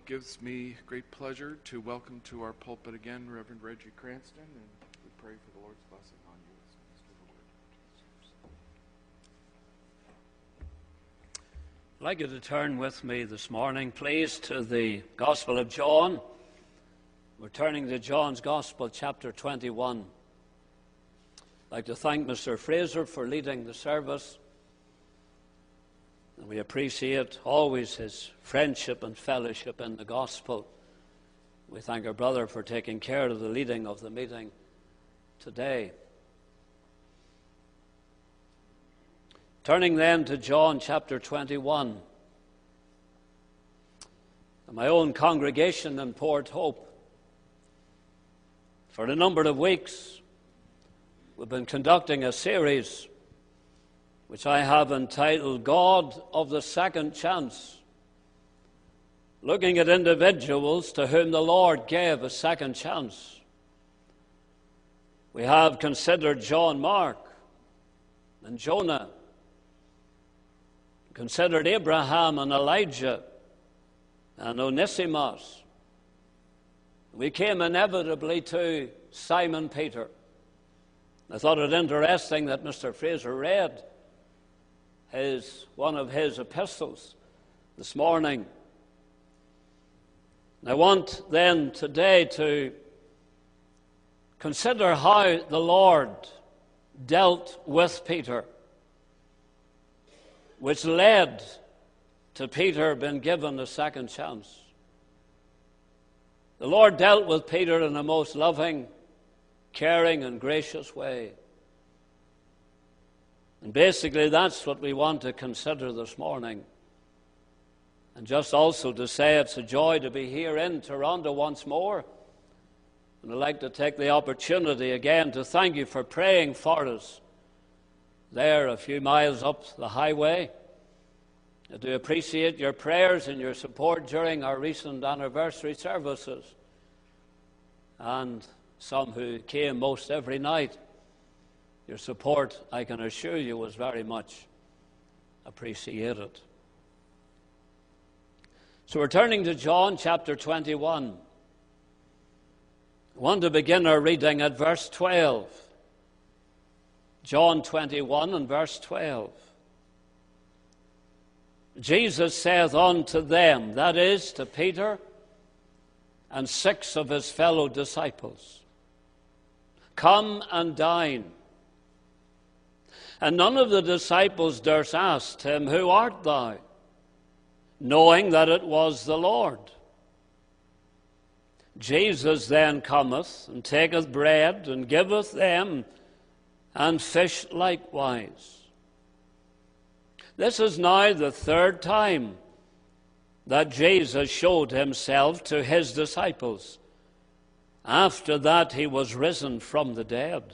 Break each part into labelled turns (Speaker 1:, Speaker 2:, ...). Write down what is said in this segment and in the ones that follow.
Speaker 1: it gives me great pleasure to welcome to our pulpit again Reverend Reggie Cranston, and we pray for the Lord's blessing on you as we minister the word.
Speaker 2: I'd like you to turn with me this morning, please, to the Gospel of John. We're turning to John's Gospel, chapter 21. I'd like to thank Mr. Fraser for leading the service. And we appreciate always his friendship and fellowship in the gospel. We thank our brother for taking care of the leading of the meeting today. Turning then to John chapter 21. In my own congregation in Port Hope, for a number of weeks, we've been conducting a series which I have entitled God of the Second Chance, looking at individuals to whom the Lord gave a second chance. We have considered John Mark and Jonah, considered Abraham and Elijah and Onesimus. We came inevitably to Simon Peter. I thought it interesting that Mr. Fraser read one of his epistles this morning. I want then today to consider how the Lord dealt with Peter, which led to Peter being given a second chance. The Lord dealt with Peter in a most loving, caring, and gracious way. And basically that's what we want to consider this morning. And just also to say it's a joy to be here in Toronto once more. And I'd like to take the opportunity again to thank you for praying for us there a few miles up the highway. I do appreciate your prayers and your support during our recent anniversary services. And some who came most every night. Your support, I can assure you, was very much appreciated. So we're turning to John chapter 21. I want to begin our reading at verse 12. John 21 and verse 12. Jesus saith unto them, that is, to Peter and 6 of his fellow disciples, come and dine. And none of the disciples durst ask him, who art thou? Knowing that it was the Lord. Jesus then cometh, and taketh bread, and giveth them, and fish likewise. This is now the third time that Jesus showed himself to his disciples, after that he was risen from the dead.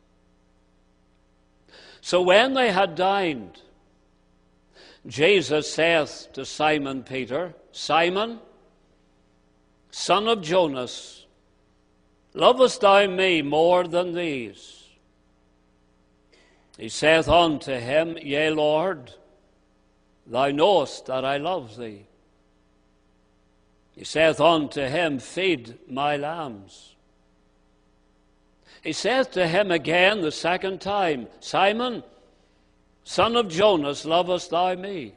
Speaker 2: So when they had dined, Jesus saith to Simon Peter, Simon, son of Jonas, lovest thou me more than these? He saith unto him, Yea, Lord, thou knowest that I love thee. He saith unto him, Feed my lambs. He saith to him again the second time, Simon, son of Jonas, lovest thou me?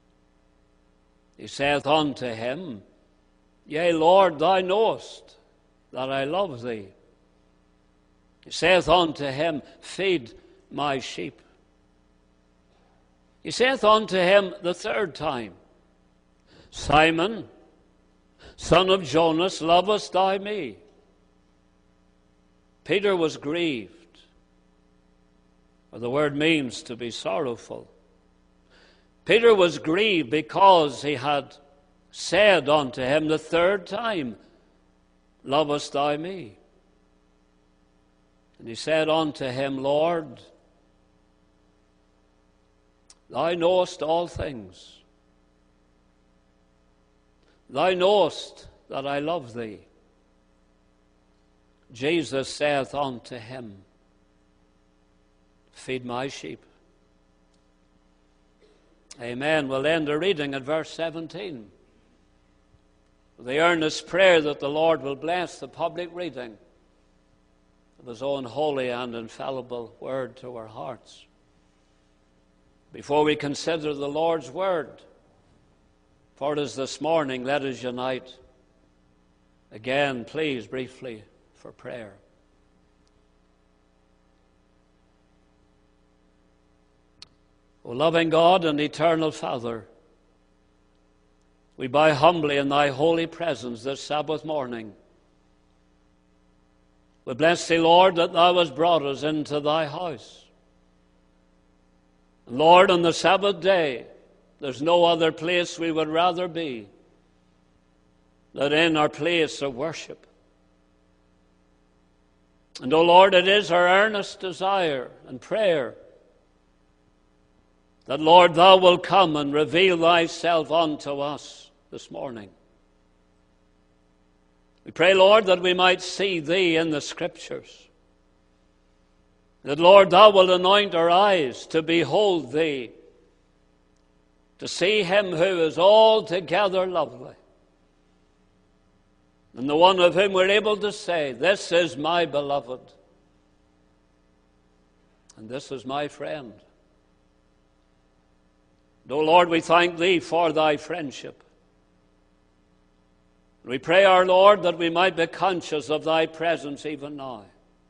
Speaker 2: He saith unto him, Yea, Lord, thou knowest that I love thee. He saith unto him, Feed my sheep. He saith unto him the third time, Simon, son of Jonas, lovest thou me? Peter was grieved, or the word means to be sorrowful. Peter was grieved because he had said unto him the third time, Lovest thou me? And he said unto him, Lord, thou knowest all things. Thou knowest that I love thee. Jesus saith unto him, Feed my sheep. Amen. We'll end the reading at verse 17. the earnest prayer that the Lord will bless the public reading of His own holy and infallible word to our hearts. Before we consider the Lord's word for us this morning, let us unite again, please, briefly for prayer. O loving God and eternal Father, we bow humbly in Thy holy presence this Sabbath morning. We bless Thee, Lord, that Thou hast brought us into Thy house. And Lord, on the Sabbath day, there's no other place we would rather be than in our place of worship. And, O Lord, it is our earnest desire and prayer that, Lord, Thou wilt come and reveal Thyself unto us this morning. We pray, Lord, that we might see Thee in the Scriptures. That, Lord, Thou wilt anoint our eyes to behold Thee, to see Him who is altogether lovely, and the one of whom we're able to say, "This is my beloved, and this is my friend." And, O Lord, we thank Thee for Thy friendship. We pray, our Lord, that we might be conscious of Thy presence even now.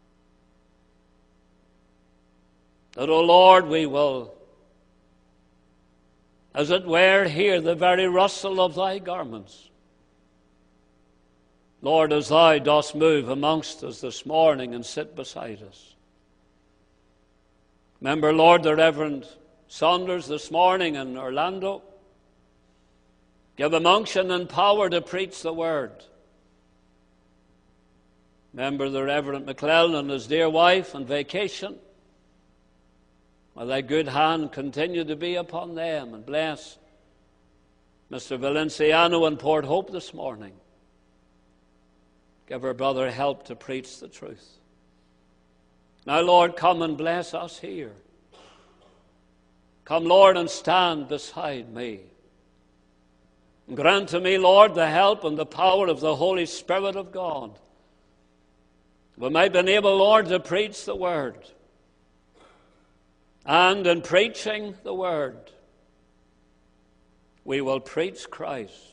Speaker 2: That, O Lord, we will, as it were, hear the very rustle of Thy garments. Lord, as Thou dost move amongst us this morning and sit beside us. Remember, Lord, the Reverend Saunders this morning in Orlando. Give him unction and power to preach the word. Remember the Reverend McClellan and his dear wife on vacation. May Thy good hand continue to be upon them, and bless Mr. Valenciano in Port Hope this morning. Give our brother help to preach the truth. Now, Lord, come and bless us here. Come, Lord, and stand beside me. And grant to me, Lord, the help and the power of the Holy Spirit of God. We might be able, Lord, to preach the word. And in preaching the word, we will preach Christ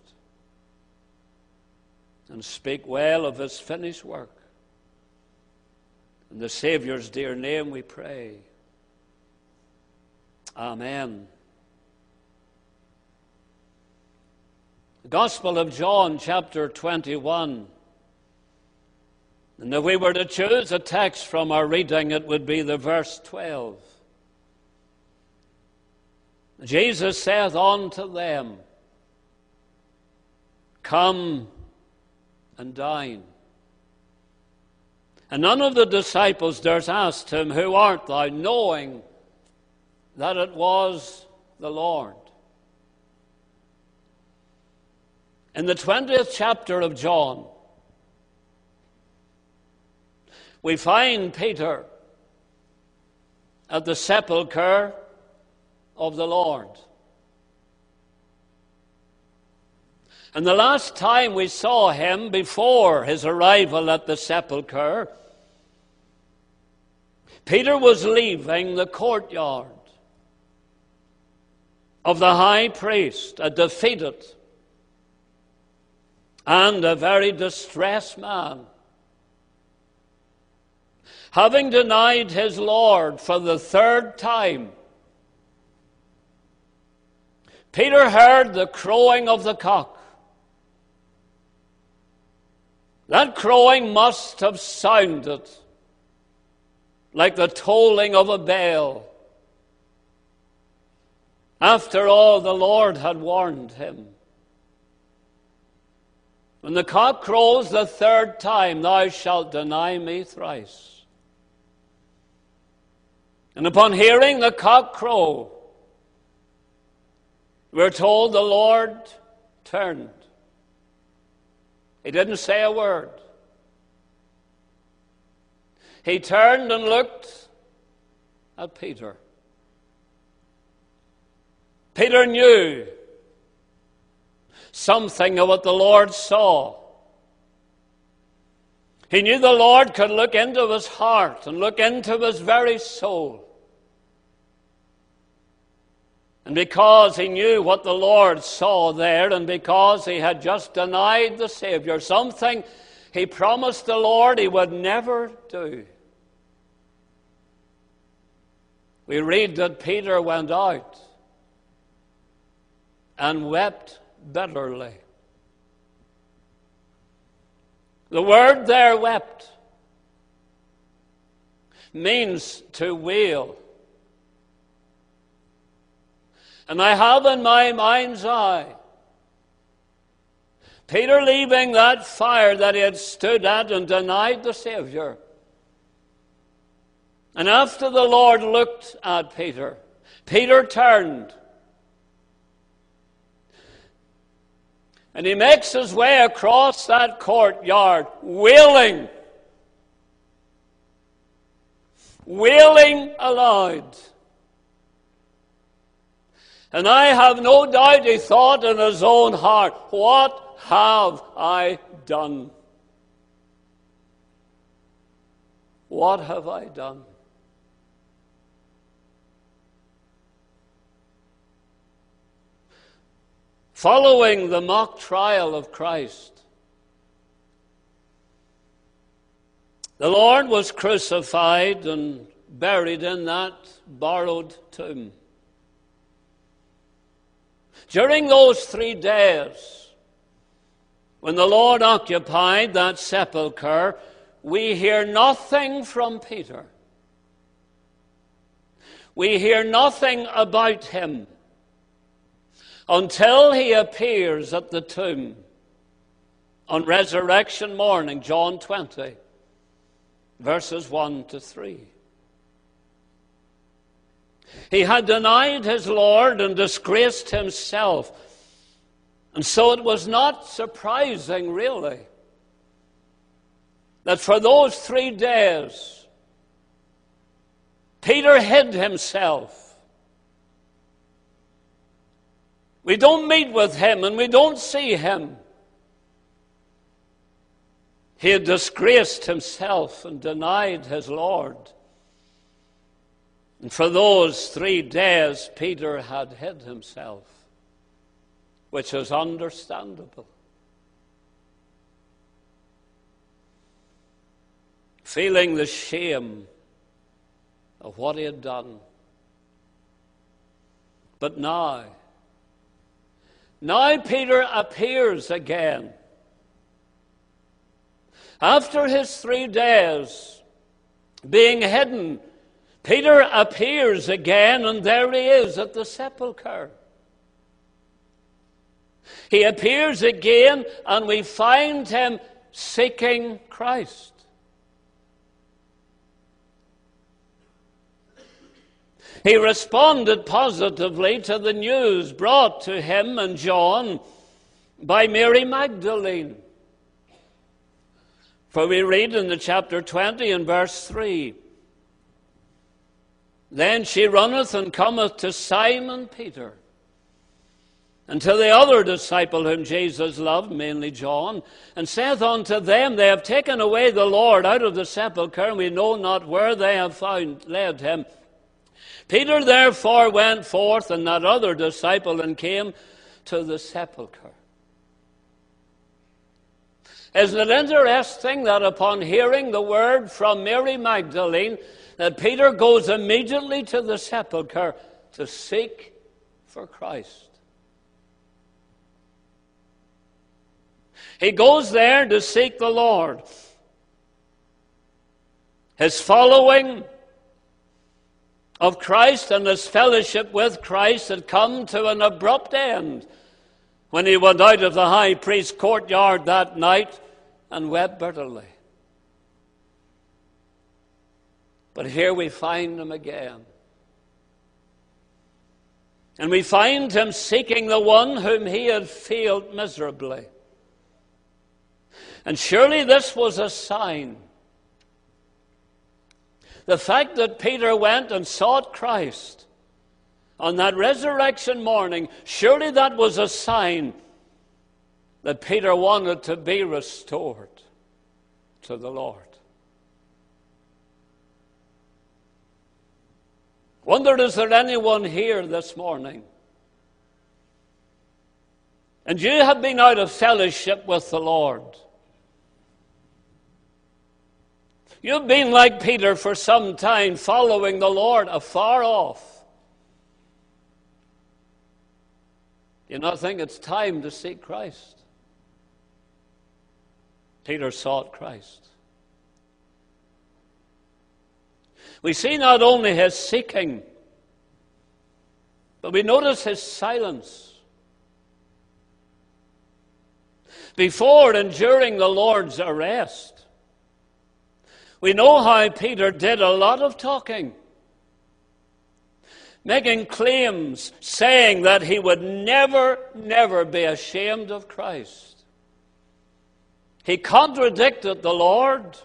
Speaker 2: and speak well of His finished work. In the Saviour's dear name we pray. Amen. The Gospel of John, chapter 21. And if we were to choose a text from our reading, it would be the verse 12. Jesus saith unto them, Come and dine. And none of the disciples durst ask Him, Who art thou? Knowing that it was the Lord. In the 20th chapter of John, we find Peter at the sepulchre of the Lord. And the last time we saw him before his arrival at the sepulchre, Peter was leaving the courtyard of the high priest, a defeated and a very distressed man, having denied his Lord for the third time. Peter heard the crowing of the cock. That crowing must have sounded like the tolling of a bell. After all, the Lord had warned him. When the cock crows the third time, thou shalt deny me thrice. And upon hearing the cock crow, we're told the Lord turned. He didn't say a word. He turned and looked at Peter. Peter knew something of what the Lord saw. He knew the Lord could look into his heart and look into his very soul. And because he knew what the Lord saw there, and because he had just denied the Savior, something he promised the Lord he would never do, we read that Peter went out and wept bitterly. The word there, wept, means to wail. And I have in my mind's eye Peter leaving that fire that he had stood at and denied the Savior. And after the Lord looked at Peter, Peter turned. And he makes his way across that courtyard, wailing aloud. And I have no doubt he thought in his own heart, what have I done? What have I done? Following the mock trial of Christ, the Lord was crucified and buried in that borrowed tomb. During those 3 days, when the Lord occupied that sepulchre, we hear nothing from Peter. We hear nothing about him until he appears at the tomb on resurrection morning, John 20, verses 1 to 3. He had denied his Lord and disgraced himself. And so it was not surprising, really, that for those 3 days, Peter hid himself. We don't meet with him and we don't see him. He had disgraced himself and denied his Lord. And for those 3 days, Peter had hid himself, which is understandable. Feeling the shame of what he had done. But now Peter appears again. After his 3 days being hidden, Peter appears again, and there he is at the sepulchre. He appears again, and we find him seeking Christ. He responded positively to the news brought to him and John by Mary Magdalene. For we read in the chapter 20 and verse 3, "Then she runneth and cometh to Simon Peter, and to the other disciple whom Jesus loved, mainly John, and saith unto them, They have taken away the Lord out of the sepulchre, and we know not where they have laid him. Peter therefore went forth, and that other disciple, and came to the sepulchre." Isn't it interesting that upon hearing the word from Mary Magdalene, that Peter goes immediately to the sepulchre to seek for Christ? He goes there to seek the Lord. His following of Christ and his fellowship with Christ had come to an abrupt end when he went out of the high priest's courtyard that night and wept bitterly. But here we find him again. And we find him seeking the one whom he had failed miserably. And surely this was a sign. The fact that Peter went and sought Christ on that resurrection morning, surely that was a sign that Peter wanted to be restored to the Lord. Wonder, is there anyone here this morning, and you have been out of fellowship with the Lord? You've been like Peter for some time, following the Lord afar off. You not think it's time to seek Christ? Peter sought Christ. We see not only his seeking, but we notice his silence. Before and during the Lord's arrest, we know how Peter did a lot of talking, making claims, saying that he would never, never be ashamed of Christ. He contradicted the Lord,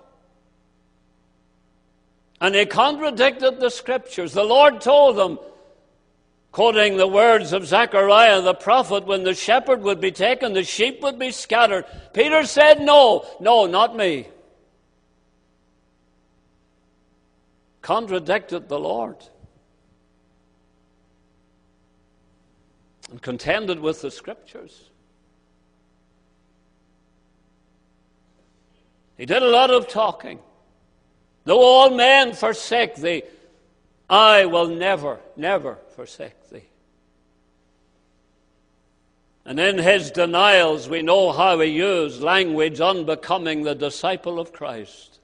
Speaker 2: and he contradicted the Scriptures. The Lord told them, quoting the words of Zechariah the prophet, when the shepherd would be taken, the sheep would be scattered. Peter said, no, not me. Contradicted the Lord. And contended with the Scriptures. He did a lot of talking. Though all men forsake thee, I will never, never forsake thee. And in his denials, we know how he used language unbecoming the disciple of Christ.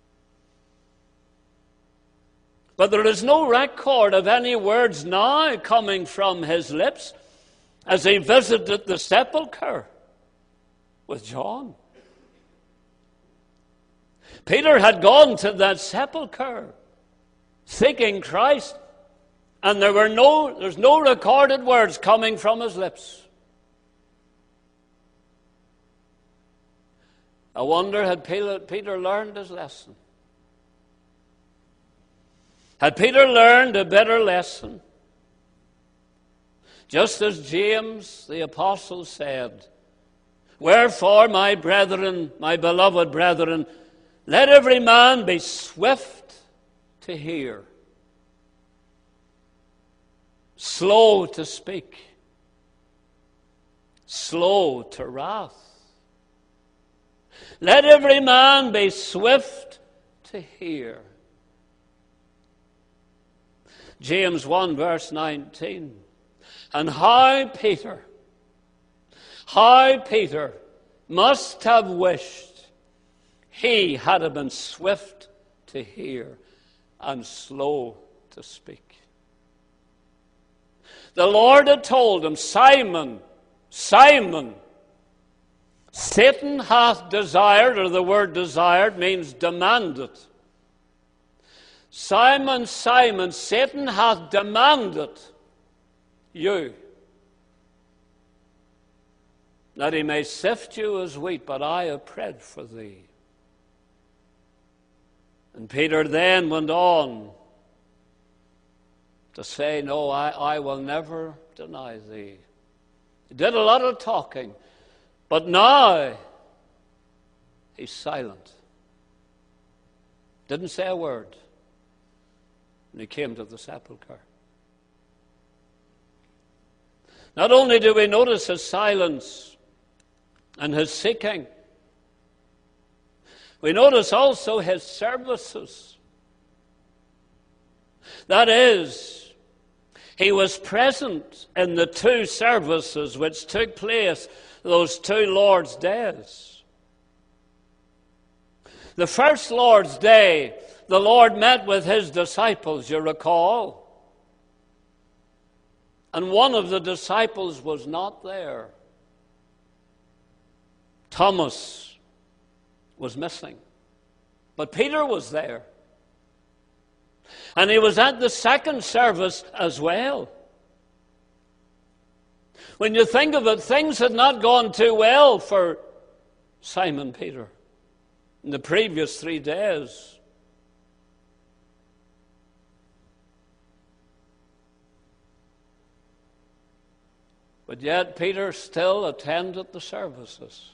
Speaker 2: But there is no record of any words now coming from his lips as he visited the sepulchre with John. Peter had gone to that sepulchre seeking Christ, and there's no recorded words coming from his lips. I wonder, had Peter learned his lesson? Had Peter learned a better lesson? Just as James the apostle said, wherefore, my brethren, my beloved brethren, let every man be swift to hear, slow to speak, slow to wrath. Let every man be swift to hear. James 1 verse 19. And how Peter must have wished he had been swift to hear and slow to speak. The Lord had told him, Simon, Simon, Satan hath desired, or the word desired means demanded. Simon, Simon, Satan hath demanded you, that he may sift you as wheat, but I have prayed for thee. And Peter then went on to say, no, I will never deny thee. He did a lot of talking, but now he's silent. Didn't say a word. And he came to the sepulchre. Not only do we notice his silence and his seeking, we notice also his services. That is, he was present in the two services which took place those two Lord's days. The first Lord's Day, the Lord met with his disciples, you recall. And one of the disciples was not there. Thomas was missing. But Peter was there. And he was at the second service as well. When you think of it, things had not gone too well for Simon Peter in the previous 3 days. But yet Peter still attended the services.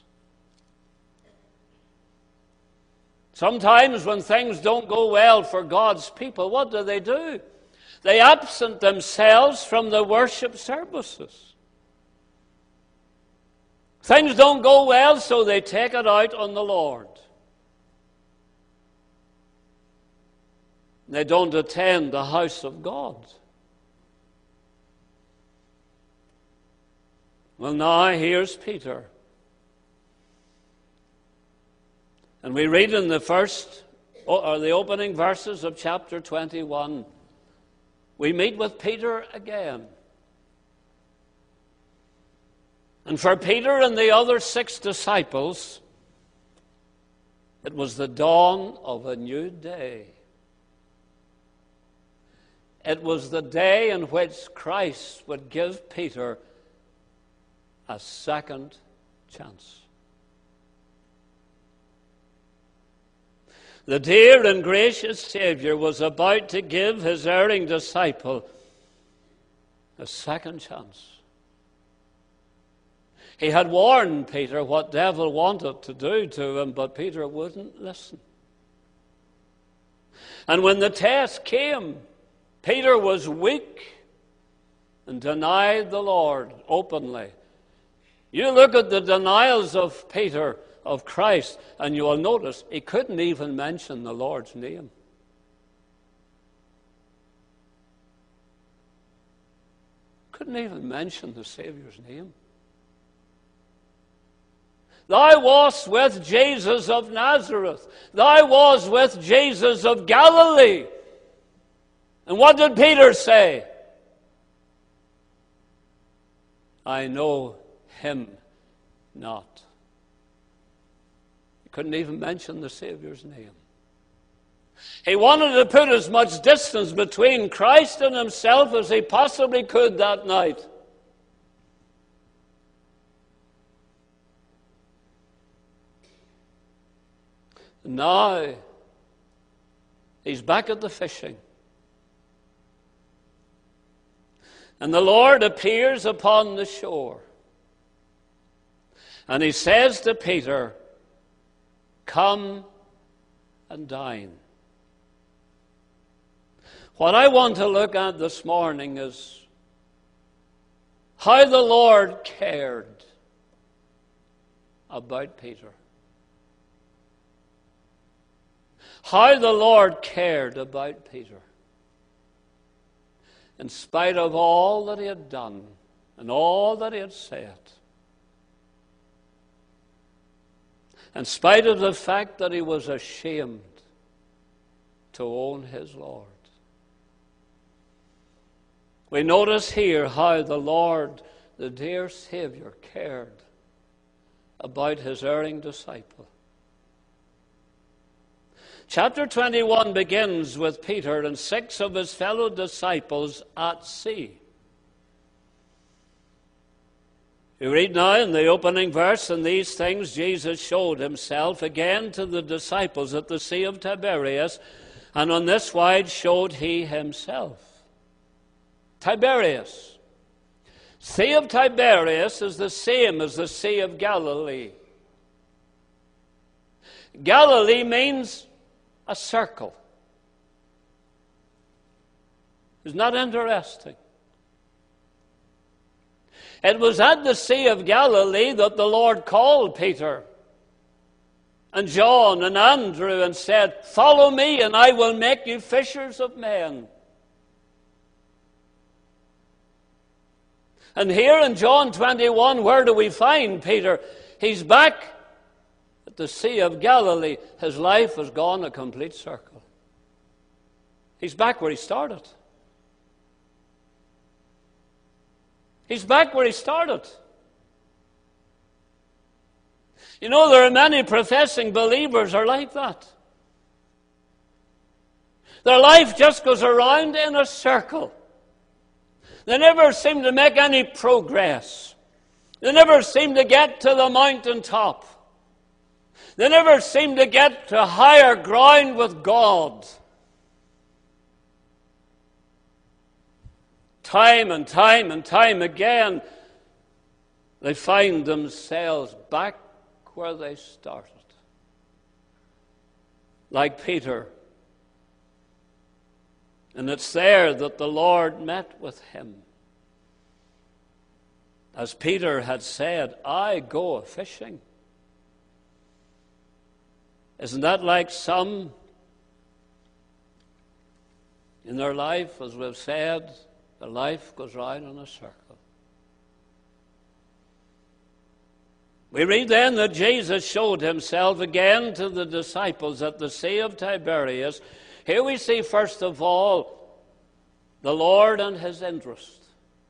Speaker 2: Sometimes when things don't go well for God's people, what do? They absent themselves from the worship services. Things don't go well, so they take it out on the Lord. They don't attend the house of God. Well, now here's Peter. And we read in the opening verses of chapter 21, we meet with Peter again. And for Peter and the other 6 disciples, it was the dawn of a new day. It was the day in which Christ would give Peter a second chance. The dear and gracious Savior was about to give his erring disciple a second chance. He had warned Peter what devil wanted to do to him, but Peter wouldn't listen. And when the test came, Peter was weak and denied the Lord openly. You look at the denials of Peter of Christ, and you will notice he couldn't even mention the Lord's name. Couldn't even mention the Savior's name. Thou wast with Jesus of Nazareth. Thou wast with Jesus of Galilee. And what did Peter say? I know him not. He couldn't even mention the Savior's name. He wanted to put as much distance between Christ and himself as he possibly could that night. Now, he's back at the fishing. And the Lord appears upon the shore. And he says to Peter, come and dine. What I want to look at this morning is how the Lord cared about Peter. How the Lord cared about Peter. In spite of all that he had done and all that he had said. In spite of the fact that he was ashamed to own his Lord. We notice here how the Lord, the dear Savior, cared about his erring disciple. Chapter 21 begins with Peter and 6 of his fellow disciples at sea. You read now in the opening verse, and these things Jesus showed himself again to the disciples at the Sea of Tiberias, and on this wise showed he himself. Tiberias. Sea of Tiberias is the same as the Sea of Galilee. Galilee means a circle. Isn't that interesting? It was at the Sea of Galilee that the Lord called Peter and John and Andrew and said, follow me and I will make you fishers of men. And here in John 21, where do we find Peter? He's back at the Sea of Galilee. His life has gone a complete circle. He's back where he started. He's back where he started. You know, there are many professing believers are like that. Their life just goes around in a circle. They never seem to make any progress. They never seem to get to the mountaintop. They never seem to get to higher ground with God. Time and time and time again, they find themselves back where they started. Like Peter. And it's there that the Lord met with him. As Peter had said, I go a-fishing. Isn't that like some in their life, as we've said, their life goes round in a circle? We read then that Jesus showed himself again to the disciples at the Sea of Tiberias. Here we see, first of all, the Lord and his interest.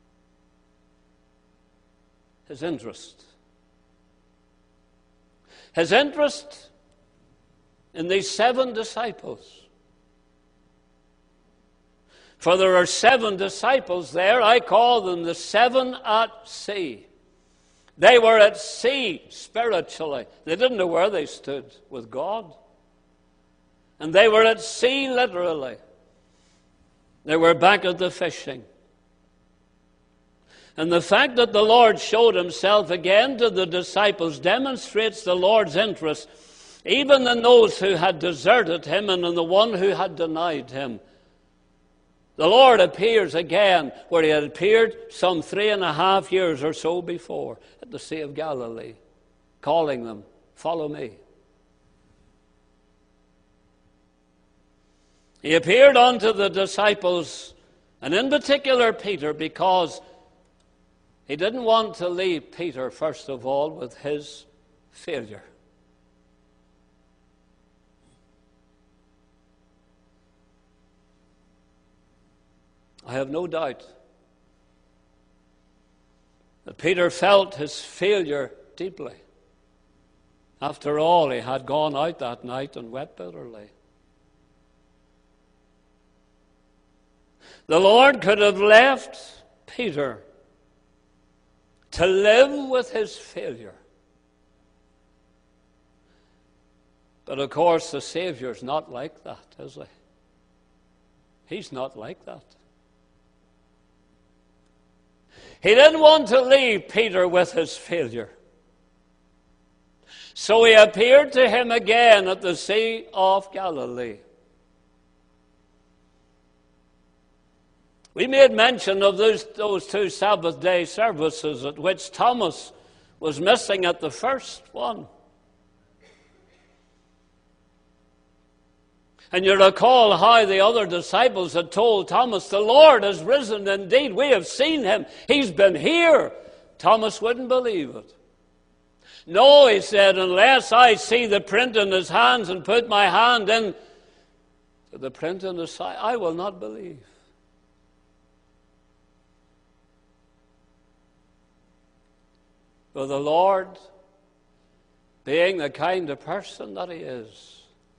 Speaker 2: His interest. His interest in these 7 disciples. For there are 7 disciples there. I call them the 7 at sea. They were at sea spiritually. They didn't know where they stood with God. And they were at sea literally. They were back at the fishing. And the fact that the Lord showed himself again to the disciples demonstrates the Lord's interest, even in those who had deserted him and in the one who had denied him. The Lord appears again where he had appeared some 3.5 years or so before at the Sea of Galilee, calling them, follow me. He appeared unto the disciples, and in particular Peter, because he didn't want to leave Peter, first of all, with his failure. I have no doubt that Peter felt his failure deeply. After all, he had gone out that night and wept bitterly. The Lord could have left Peter to live with his failure. But of course, the Savior's not like that, is he? He's not like that. He didn't want to leave Peter with his failure. So he appeared to him again at the Sea of Galilee. We made mention of those 2 Sabbath day services at which Thomas was missing at the first one. And you recall how the other disciples had told Thomas, the Lord has risen indeed. We have seen him. He's been here. Thomas wouldn't believe it. No, he said, unless I see the print in his hands and put my hand in to the print in his side, I will not believe. For the Lord, being the kind of person that he is,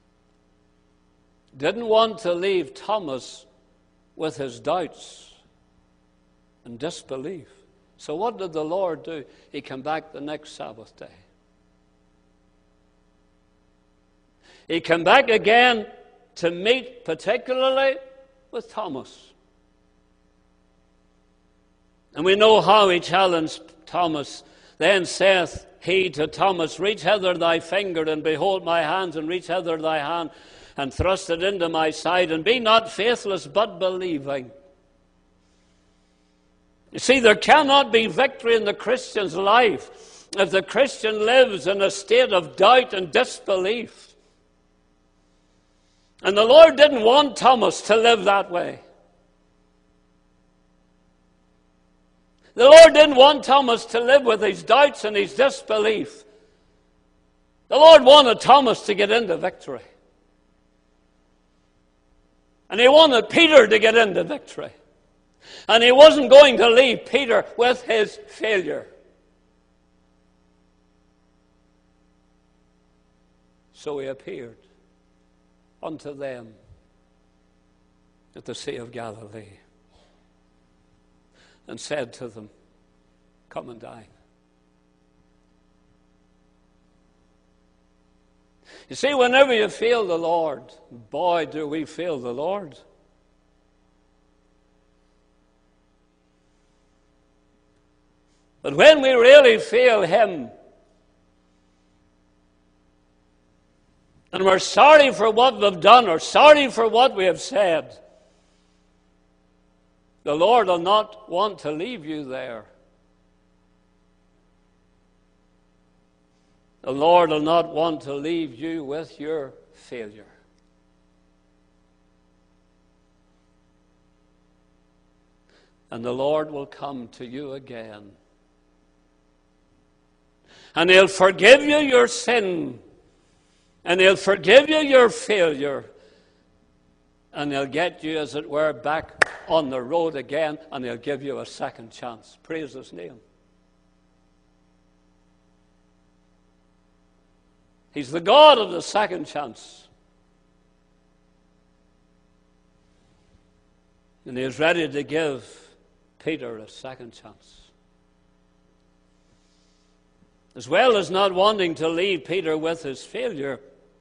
Speaker 2: didn't want to leave Thomas with his doubts and disbelief. So what did the Lord do? He came back the next Sabbath day. He came back again to meet particularly with Thomas. And we know how he challenged Thomas. Then saith he to Thomas, reach hither thy finger, and behold my hands, and reach hither thy hand, and thrust it into my side, and be not faithless, but believing. You see, there cannot be victory in the Christian's life if the Christian lives in a state of doubt and disbelief. And the Lord didn't want Thomas to live that way. The Lord didn't want Thomas to live with his doubts and his disbelief. The Lord wanted Thomas to get into victory. And he wanted Peter to get into victory. And he wasn't going to leave Peter with his failure. So he appeared unto them at the Sea of Galilee and said to them, come and dine. You see, whenever you feel the Lord, boy, do we feel the Lord. But when we really fail Him, and we're sorry for what we've done or sorry for what we have said, the Lord will not want to leave you there. The Lord will not want to leave you with your failure. And the Lord will come to you again. And He'll forgive you your sin. And He'll forgive you your failure. And He'll get you, as it were, back on the road again. And He'll give you a second chance. Praise His name. He's the God of the second chance. And He is ready to give Peter a second chance. As well as not wanting to leave Peter with his failure,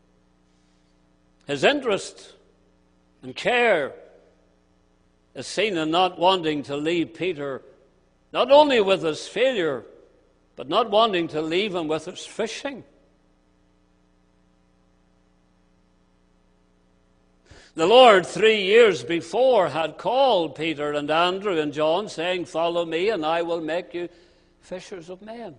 Speaker 2: his interest and care is seen in not wanting to leave Peter not only with his failure, but not wanting to leave him with his fishing. The Lord 3 years before had called Peter and Andrew and John, saying, "Follow me, and I will make you fishers of men."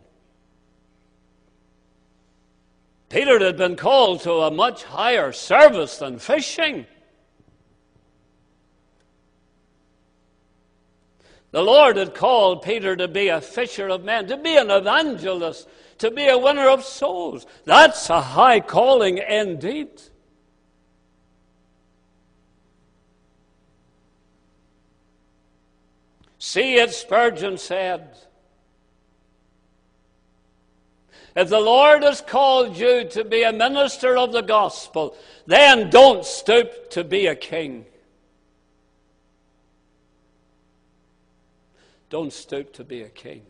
Speaker 2: Peter had been called to a much higher service than fishing. The Lord had called Peter to be a fisher of men, to be an evangelist, to be a winner of souls. That's a high calling indeed. C.H. Spurgeon said, "If the Lord has called you to be a minister of the gospel, then don't stoop to be a king." Don't stoop to be a king.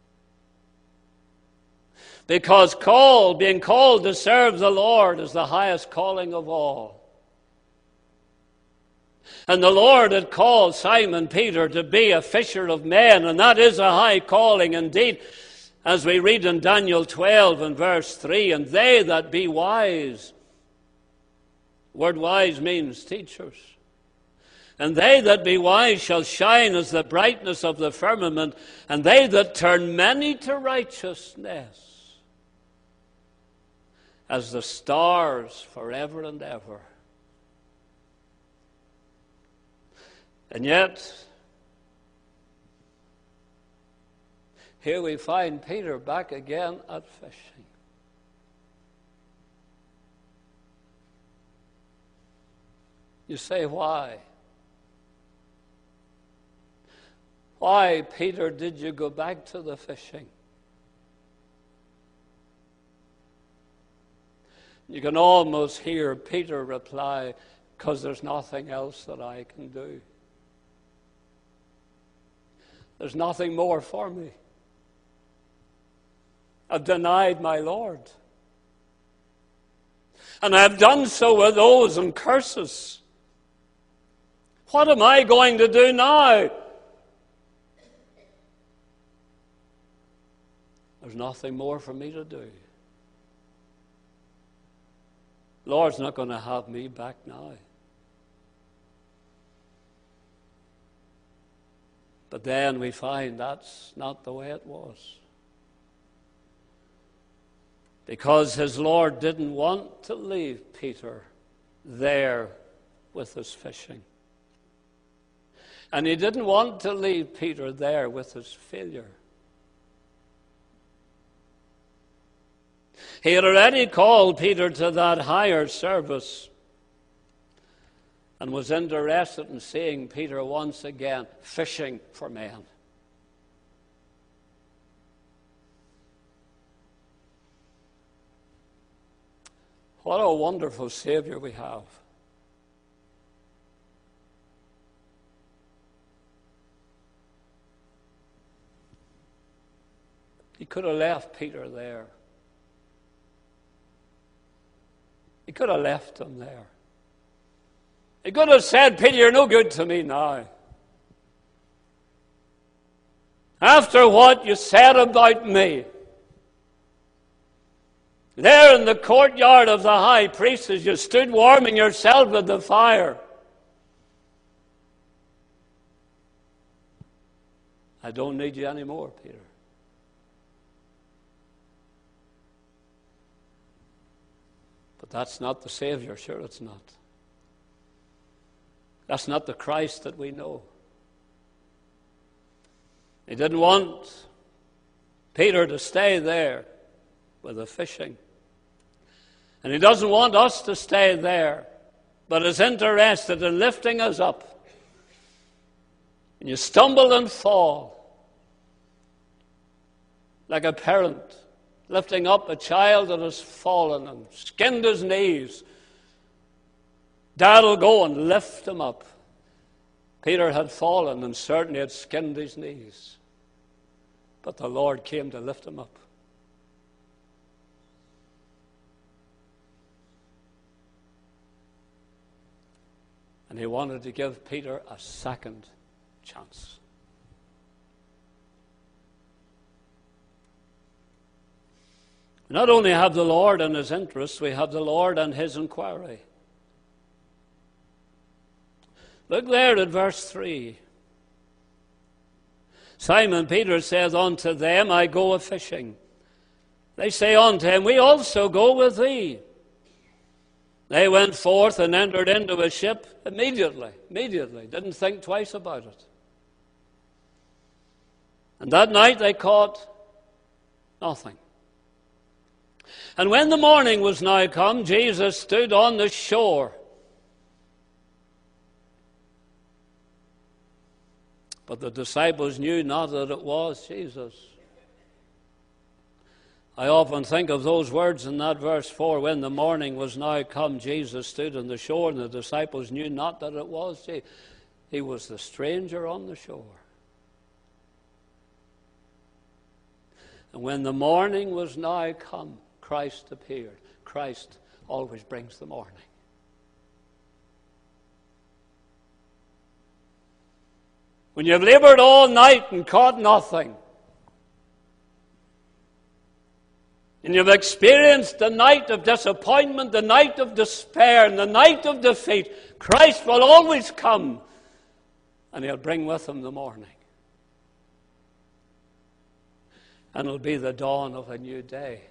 Speaker 2: Because being called to serve the Lord is the highest calling of all. And the Lord had called Simon Peter to be a fisher of men, and that is a high calling indeed. As we read in Daniel 12 and verse 3, "And they that be wise," the word wise means teachers, "and they that be wise shall shine as the brightness of the firmament, and they that turn many to righteousness as the stars forever and ever." And yet, here we find Peter back again at fishing. You say, why? Why, Peter, did you go back to the fishing? You can almost hear Peter reply, "Because there's nothing else that I can do. There's nothing more for me. I've denied my Lord. And I've done so with oaths and curses. What am I going to do now? There's nothing more for me to do. Lord's not going to have me back now." But then we find that's not the way it was. Because his Lord didn't want to leave Peter there with his fishing. And he didn't want to leave Peter there with his failure. He had already called Peter to that higher service and was interested in seeing Peter once again fishing for men. What a wonderful Savior we have. He could have left Peter there. He could have left him there. He could have said, "Peter, you're no good to me now." after what you said about me, there in the courtyard of the high priest, as you stood warming yourself at the fire, I don't need you anymore, Peter. But that's not the Savior, sure it's not. That's not the Christ that we know. He didn't want Peter to stay there with the fishing. And he doesn't want us to stay there, but is interested in lifting us up. And you stumble and fall like a parent lifting up a child that has fallen and skinned his knees. Dad will go and lift him up. Peter had fallen and certainly had skinned his knees. But the Lord came to lift him up. And he wanted to give Peter a second chance. We not only have the Lord and his interests, we have the Lord and his inquiry. Look there at verse 3. Simon Peter saith unto them, I go a-fishing. They say unto him, we also go with thee. They went forth and entered into a ship immediately. Didn't think twice about it. And that night they caught nothing. And when the morning was now come, Jesus stood on the shore. But the disciples knew not that it was Jesus. I often think of those words in that verse 4. When the morning was now come, Jesus stood on the shore, and the disciples knew not that it was Jesus. He was the stranger on the shore. And when the morning was now come, Christ appeared. Christ always brings the morning. When you've labored all night and caught nothing, and you've experienced the night of disappointment, the night of despair, and the night of defeat, Christ will always come, and he'll bring with him the morning. And it'll be the dawn of a new day.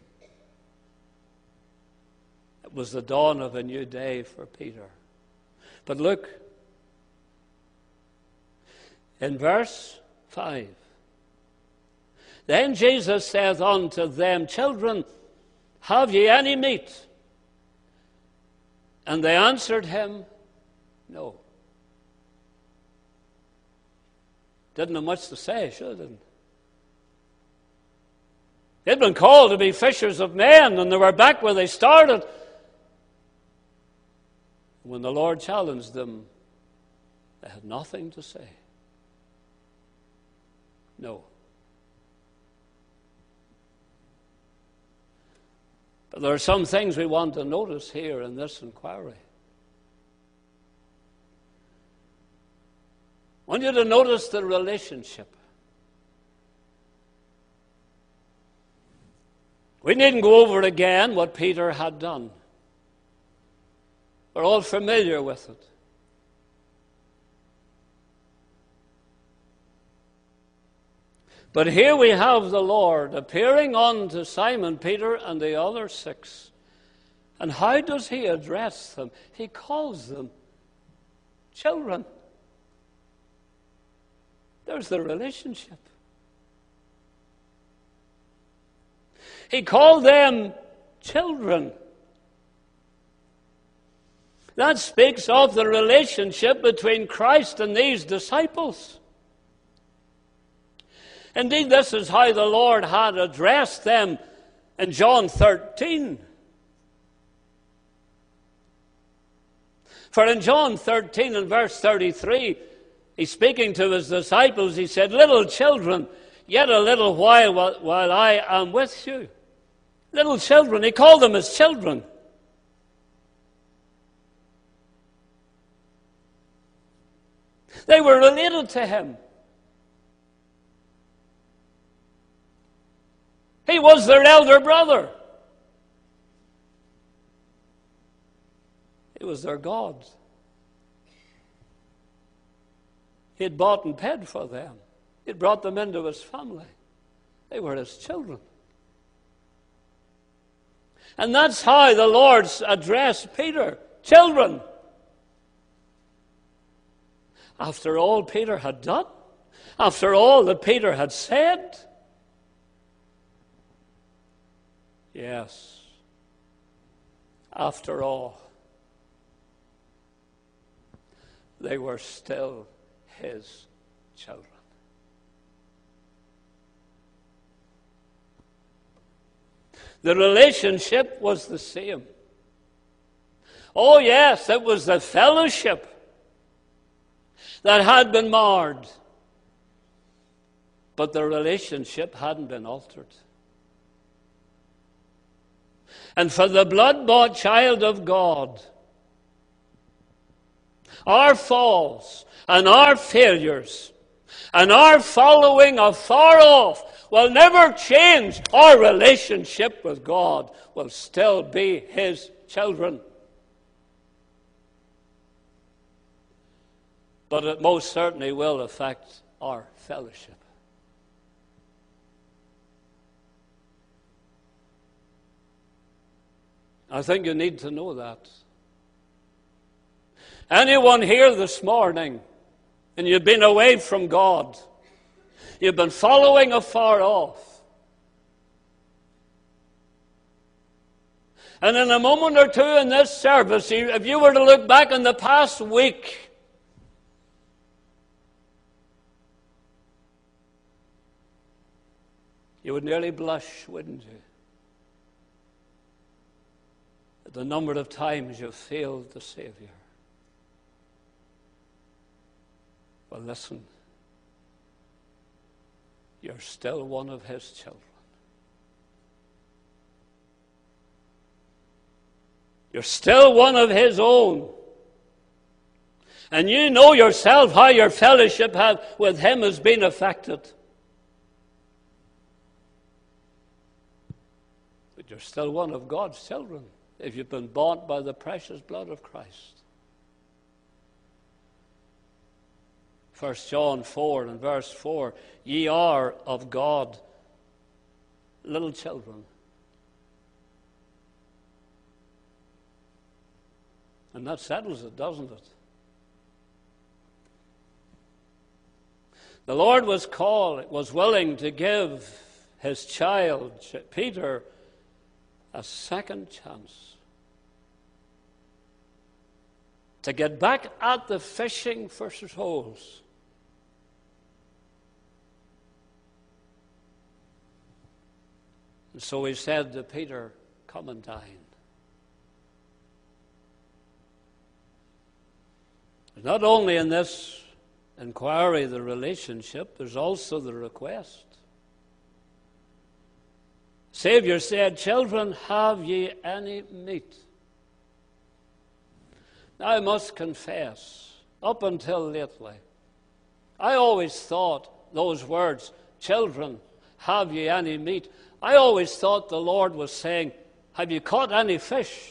Speaker 2: It was the dawn of a new day for Peter. But look, in verse 5, then Jesus saith unto them, children, have ye any meat? And they answered him, no. Didn't have much to say, should they? They'd been called to be fishers of men, and they were back where they started. When the Lord challenged them, they had nothing to say. No. But there are some things we want to notice here in this inquiry. I want you to notice the relationship. We needn't go over again what Peter had done. We're all familiar with it. But here we have the Lord appearing unto Simon Peter and the other 6. And how does he address them? He calls them children. There's the relationship. He called them children. That speaks of the relationship between Christ and these disciples. Indeed, this is how the Lord had addressed them in John 13. For in John 13 and verse 33, he's speaking to his disciples. He said, little children, yet a little while I am with you. Little children. He called them his children. They were related to him. He was their elder brother. He was their God. He had bought and paid for them. He had brought them into his family. They were his children. And that's how the Lord addressed Peter. Children. After all Peter had done, after all that Peter had said, yes, after all, they were still his children. The relationship was the same. Oh yes, it was the fellowship that had been marred. But the relationship hadn't been altered. And for the blood-bought child of God, our falls and our failures and our following afar off will never change. Our relationship with God will still be his children. But it most certainly will affect our fellowship. I think you need to know that. Anyone here this morning, and you've been away from God, you've been following afar off, and in a moment or two in this service, if you were to look back in the past week, you would nearly blush, wouldn't you? At the number of times you've failed the Savior. Well, listen. You're still one of his children. You're still one of his own. And you know yourself how your fellowship with him has been affected. But you're still one of God's children if you've been bought by the precious blood of Christ. 1 John 4 and verse 4, ye are of God, little children. And that settles it, doesn't it? The Lord was willing to give his child, Peter, a second chance to get back at the fishing for souls. And so he said to Peter, come and dine. Not only in this inquiry, the relationship, there's also the request. Savior said, children, have ye any meat? Now I must confess, up until lately, I always thought those words, children, have ye any meat? I always thought the Lord was saying, have you caught any fish?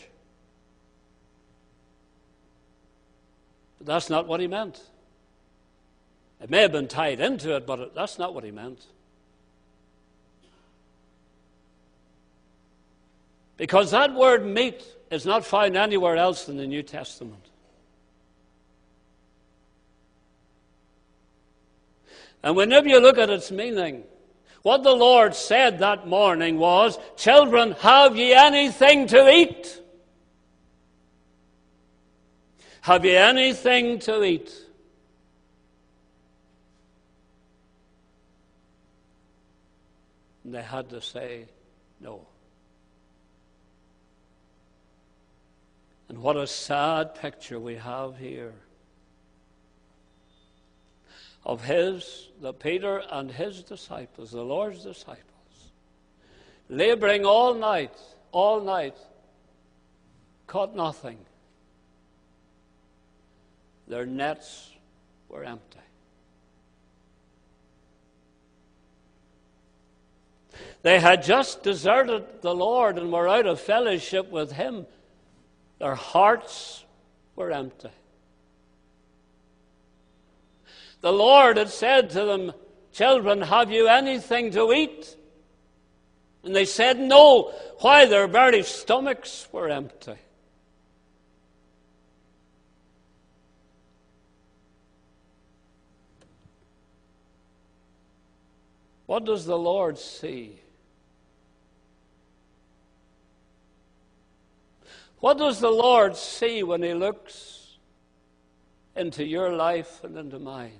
Speaker 2: But that's not what he meant. It may have been tied into it, but that's not what he meant. Because that word meat is not found anywhere else in the New Testament. And whenever you look at its meaning, what the Lord said that morning was, children, have ye anything to eat? Have ye anything to eat? And they had to say no. And what a sad picture we have here of the Peter and his disciples, the Lord's disciples, laboring all night, caught nothing. Their nets were empty. They had just deserted the Lord and were out of fellowship with Him. Their hearts were empty. The Lord had said to them, "Children, have you anything to eat?" And they said no, while their very stomachs were empty. What does the Lord see? What does the Lord see when He looks into your life and into mine?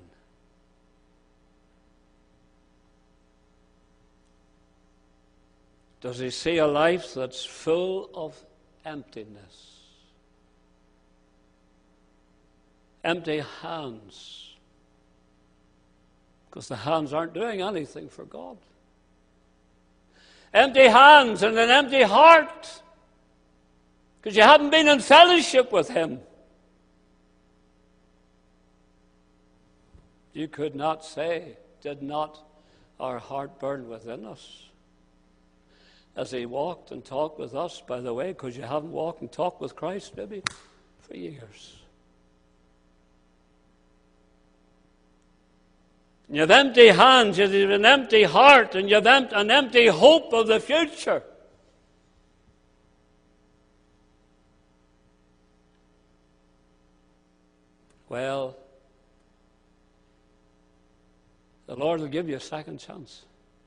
Speaker 2: Does He see a life that's full of emptiness? Empty hands. Because the hands aren't doing anything for God. Empty hands and an empty heart. Because you haven't been in fellowship with Him. You could not say, did not our heart burn within us? As He walked and talked with us, by the way, because you haven't walked and talked with Christ maybe for years. You have empty hands, you have an empty heart, and you have an empty hope of the future. Well, the Lord will give you a second chance.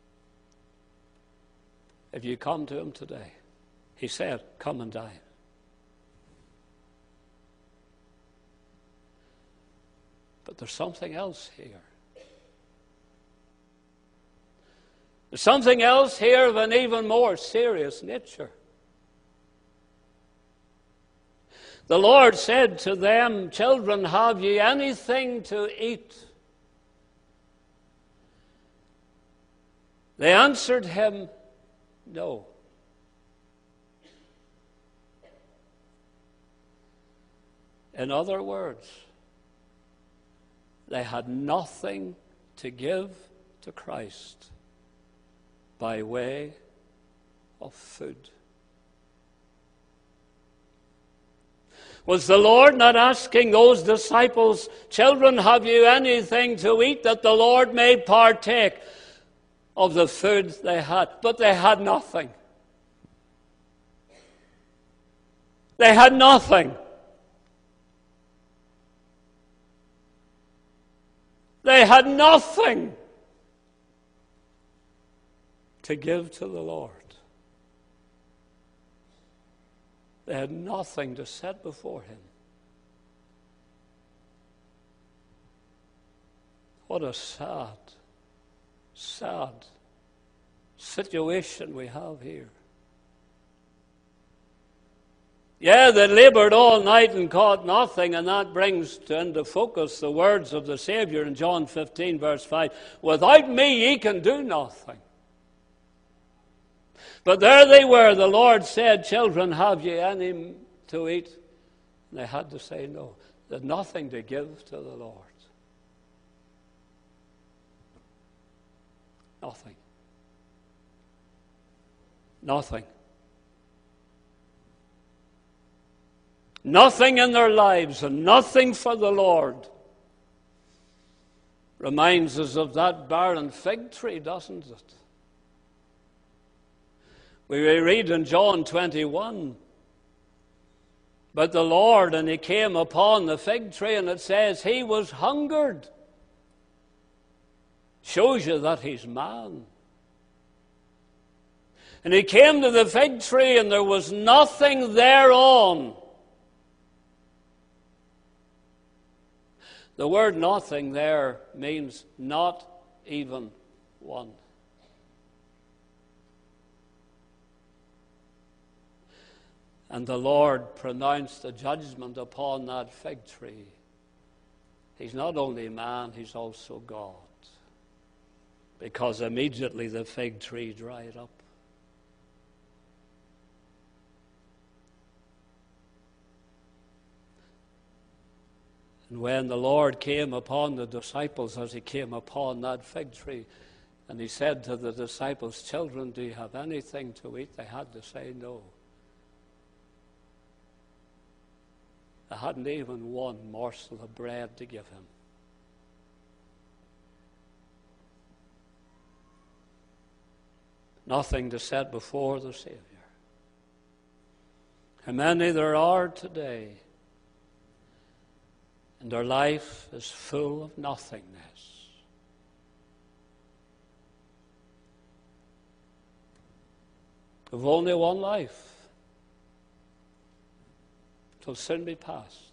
Speaker 2: If you come to Him today. He said, "Come and dine." But there's something else here. There's something else here of an even more serious nature. The Lord said to them, "Children, have ye anything to eat?" They answered Him, "No." In other words, they had nothing to give to Christ by way of food. Was the Lord not asking those disciples, "Children, have you anything to eat?" that the Lord may partake of the food they had? But they had nothing. They had nothing. They had nothing to give to the Lord. They had nothing to set before Him. What a sad, sad situation we have here. Yeah, they labored all night and caught nothing, and that brings into focus the words of the Savior in John 15, verse 5. "Without me ye can do nothing." But there they were. The Lord said, "Children, have ye any to eat?" And they had to say no. They had nothing to give to the Lord. Nothing. Nothing. Nothing in their lives and nothing for the Lord. Reminds us of that barren fig tree, doesn't it? We read in John 21 about the Lord, and He came upon the fig tree, and it says He was hungered. Shows you that He's man. And He came to the fig tree, and there was nothing thereon. The word "nothing" there means not even one. And the Lord pronounced a judgment upon that fig tree. He's not only man, He's also God. Because immediately the fig tree dried up. And when the Lord came upon the disciples as He came upon that fig tree, And he said to the disciples, "Children, do you have anything to eat?" They had to say no. They hadn't even one morsel of bread to give him. Nothing to set before the Savior. How many there are today, and their life is full of nothingness. We've only one life. It'll soon be past.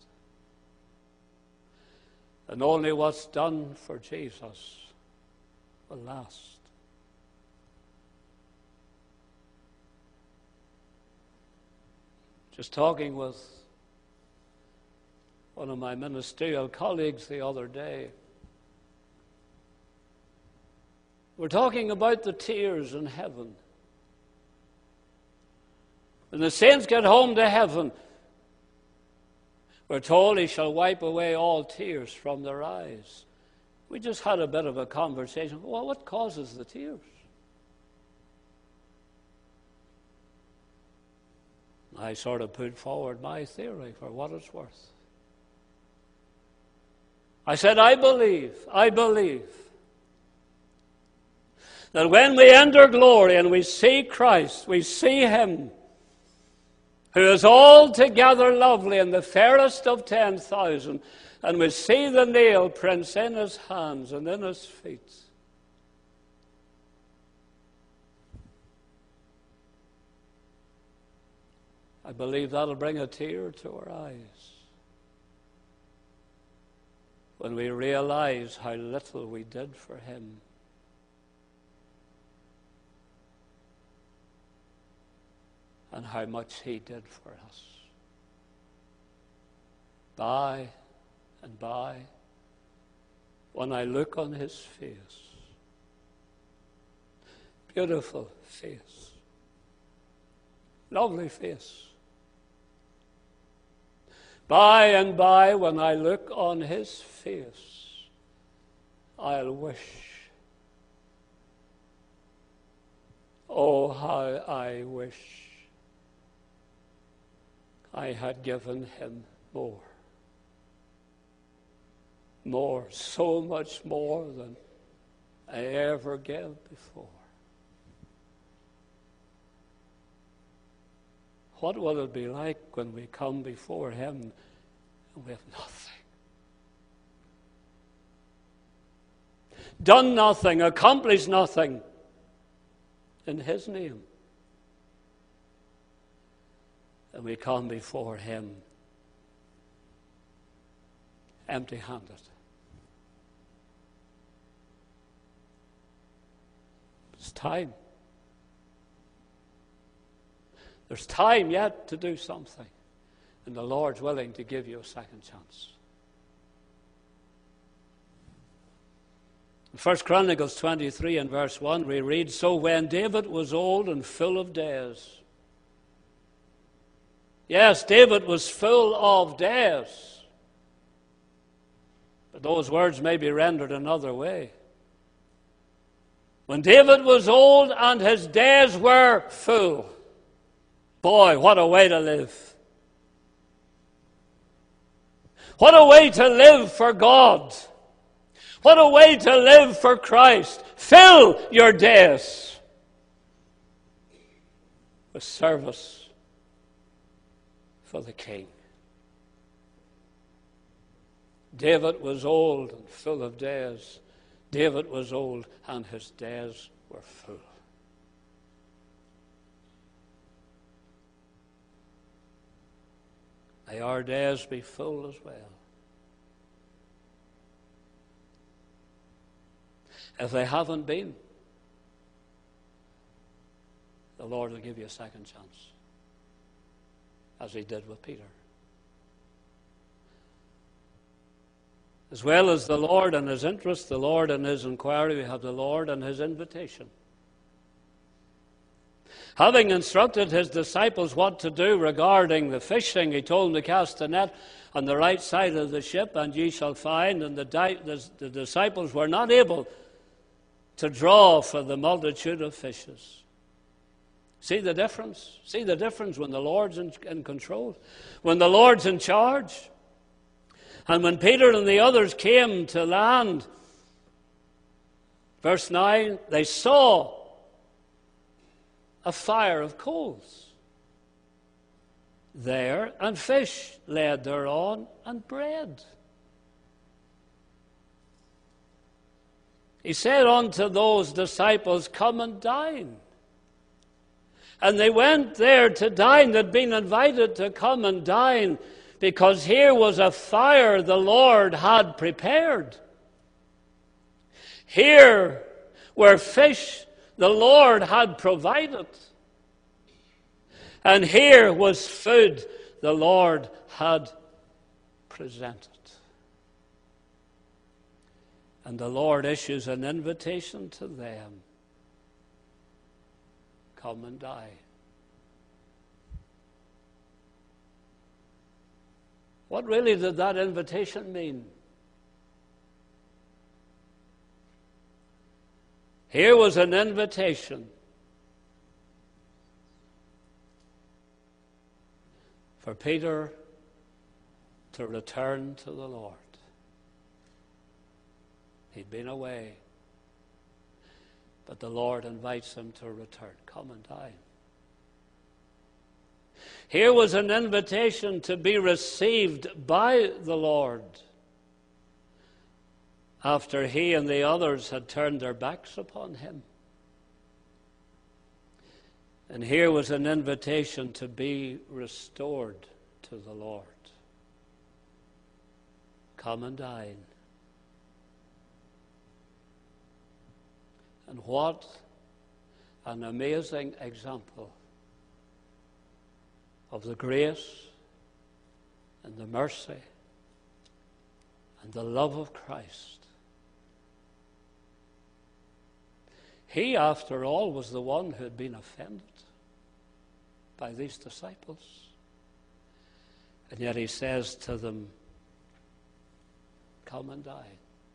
Speaker 2: And only what's done for Jesus will last. Just talking with one of my ministerial colleagues the other day. We're talking about the tears in heaven. When the saints get home to heaven, we're told he shall wipe away all tears from their eyes. We just had a bit of a conversation. Well, what causes the tears? I sort of put forward my theory for what it's worth. I said, I believe that when we enter glory and we see Christ, we see him who is altogether lovely and the fairest of 10,000, and we see the nail prints in his hands and in his feet. I believe that'll bring a tear to our eyes when we realize how little we did for him. And how much he did for us. By and by, when I look on his face, beautiful face, lovely face, by and by, when I look on his face, I'll wish, oh, how I wish I had given him more. More, so much more than I ever gave before. What will it be like when we come before him and we have nothing? Done nothing, accomplished nothing in his name. And we come before him empty-handed. It's time. There's time yet to do something. And the Lord's willing to give you a second chance. In 1 Chronicles 23 and verse 1 we read, "So when David was old and full of days." Yes, David was full of days. But those words may be rendered another way. When David was old and his days were full. Boy, what a way to live. What a way to live for God. What a way to live for Christ. Fill your days with service for the King. David was old and full of days. David was old and his days were full. May our days be full as well. If they haven't been, the Lord will give you a second chance, as he did with Peter. As well as the Lord and his interest, the Lord and his inquiry, we have the Lord and his invitation. Having instructed his disciples what to do regarding the fishing, he told them to cast the net on the right side of the ship, and ye shall find. And the disciples were not able to draw for the multitude of fishes. See the difference? See the difference when the Lord's in control, when the Lord's in charge. And when Peter and the others came to land, verse 9, they saw a fire of coals there, and fish laid thereon, and bread. He said unto those disciples, Come and dine. And they went there to dine. They'd been invited to come and dine because here was a fire the Lord had prepared. Here were fish the Lord had provided. And here was food the Lord had presented. And the Lord issues an invitation to them. Come and dine. What really did that invitation mean? Here was an invitation for Peter to return to the Lord. He'd been away, but the Lord invites him to return. Come and dine. Here was an invitation to be received by the Lord after he and the others had turned their backs upon him. And here was an invitation to be restored to the Lord. Come and dine. And what an amazing example of the grace and the mercy and the love of Christ. He, after all, was the one who had been offended by these disciples. And yet he says to them, Come and dine.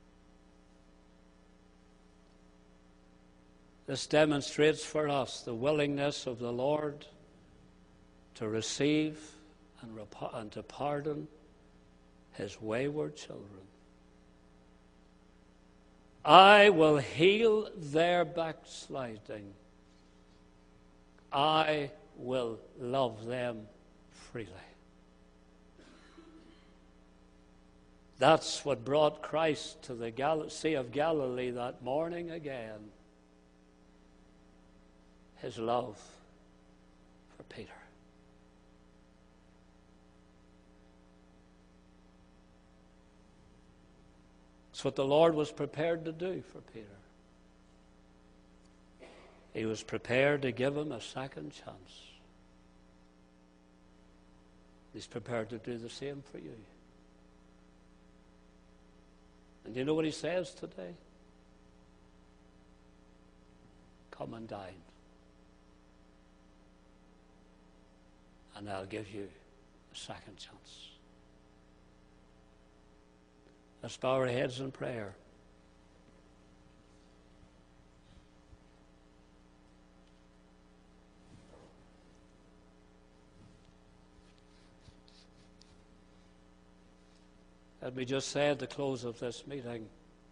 Speaker 2: This demonstrates for us the willingness of the Lord to receive and to pardon his wayward children. I will heal their backsliding. I will love them freely. That's what brought Christ to the Sea of Galilee that morning again. His love for Peter. It's what the Lord was prepared to do for Peter. He was prepared to give him a second chance. He's prepared to do the same for you. And you know what he says today? Come and dine. And I'll give you a second chance. Let's bow our heads in prayer. Let me just say at the close of this meeting,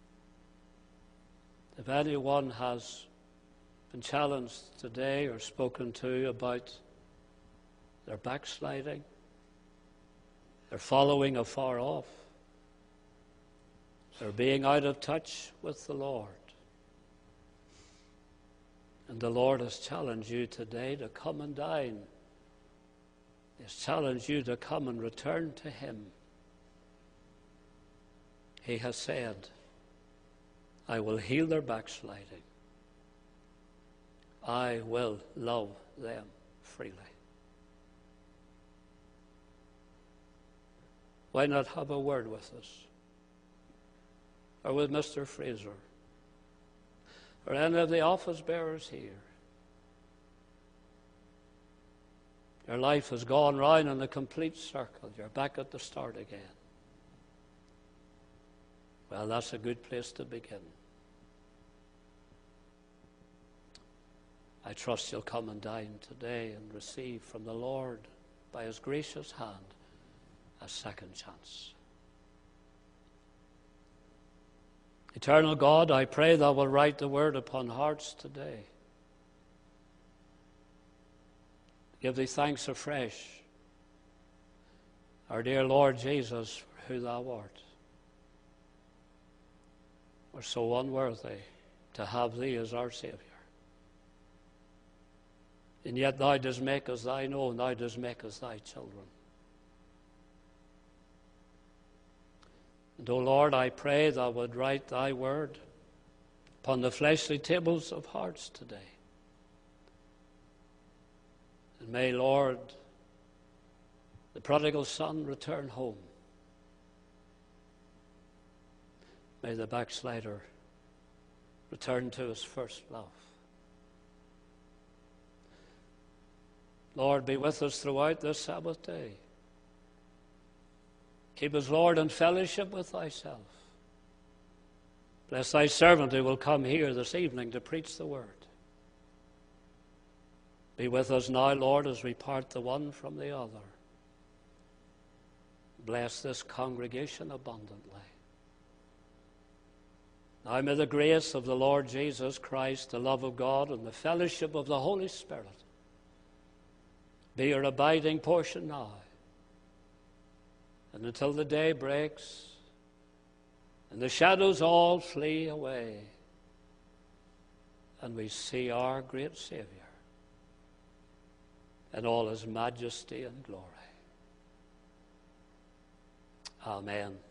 Speaker 2: if anyone has been challenged today or spoken to about their backsliding, their following afar off, their being out of touch with the Lord, and the Lord has challenged you today to come and dine. He has challenged you to come and return to him. He has said, I will heal their backsliding. I will love them freely. Why not have a word with us? Or with Mr. Fraser? Or any of the office bearers here? Your life has gone round in a complete circle. You're back at the start again. Well, that's a good place to begin. I trust you'll come and dine today and receive from the Lord by his gracious hand a second chance. Eternal God, I pray thou will write the word upon hearts today. Give thee thanks afresh, our dear Lord Jesus, for who thou art. We're so unworthy to have thee as our Saviour. And yet thou dost make us thine own, thou dost make us thy children. And, O Lord, I pray thou would write thy word upon the fleshly tables of hearts today. And may, Lord, the prodigal son return home. May the backslider return to his first love. Lord, be with us throughout this Sabbath day. Keep us, Lord, in fellowship with thyself. Bless thy servant who will come here this evening to preach the word. Be with us now, Lord, as we part the one from the other. Bless this congregation abundantly. Now may the grace of the Lord Jesus Christ, the love of God, and the fellowship of the Holy Spirit be your abiding portion now, and until the day breaks and the shadows all flee away and we see our great Savior in all his majesty and glory. Amen.